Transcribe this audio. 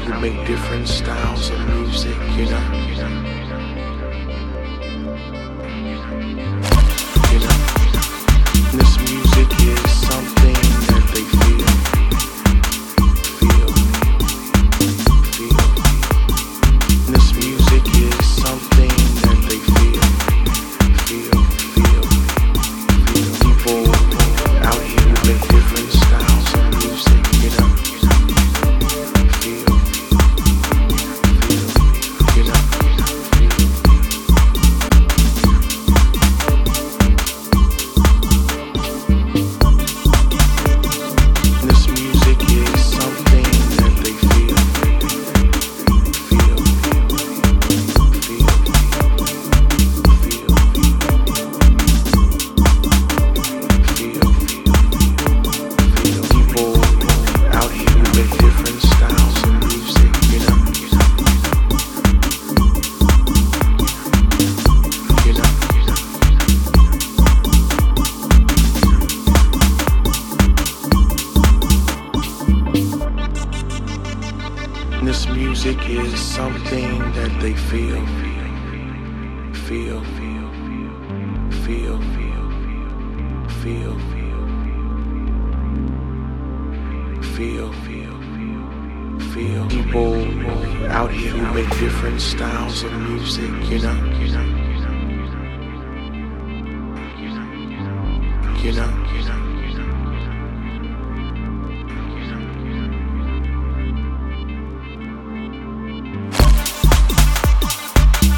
who make different styles of music, you know. This music is something that they feel. This music is something that they feel. People out here who make different styles of music, you know. This music is something that they feel. People out here who make different styles of music, you know.